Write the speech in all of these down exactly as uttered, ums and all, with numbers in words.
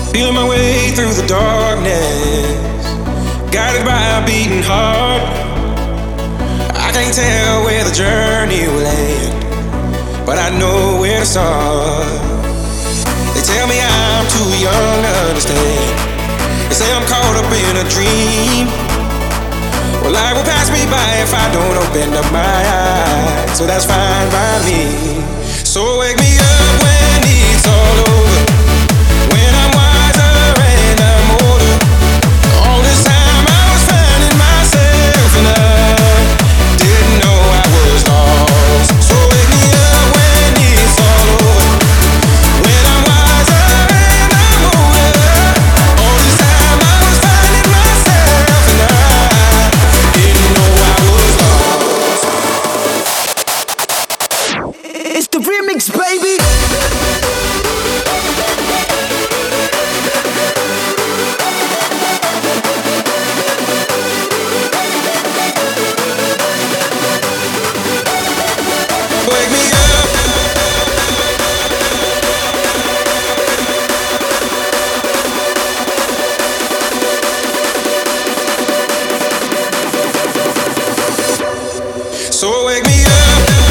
Feeling my way through the darkness, guided by a beating heart. I can't tell where the journey will end, but I know where to start. They tell me I'm too young to understand. They say I'm caught up in a dream. Well, life will pass me by if I don't open up my eyes, so that's fine by me. So wake me up when it's all over, when I'm wiser and I'm older. All this time I was finding myself and I didn't know I was lost. So wake me up when it's all over, when I'm wiser and I'm older. All this time I was finding myself and I didn't know I was lost. It's the remix, baby. Wake me up. So wake me up.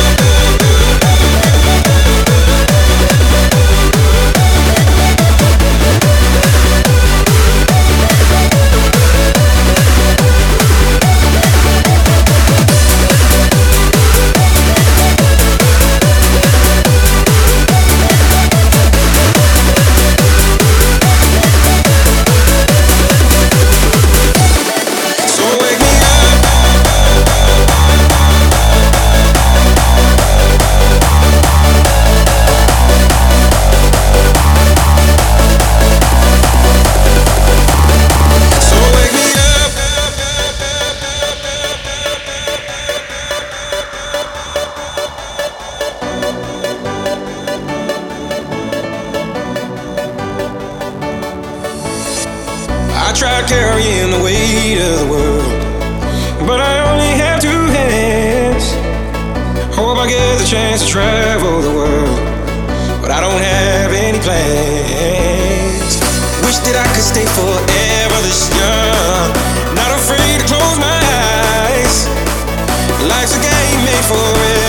I tried carrying the weight of the world, but I only have two hands. Hope I get the chance to travel the world, but I don't have any plans. Wish that I could stay forever this young, not afraid to close my eyes. Life's a game made for it.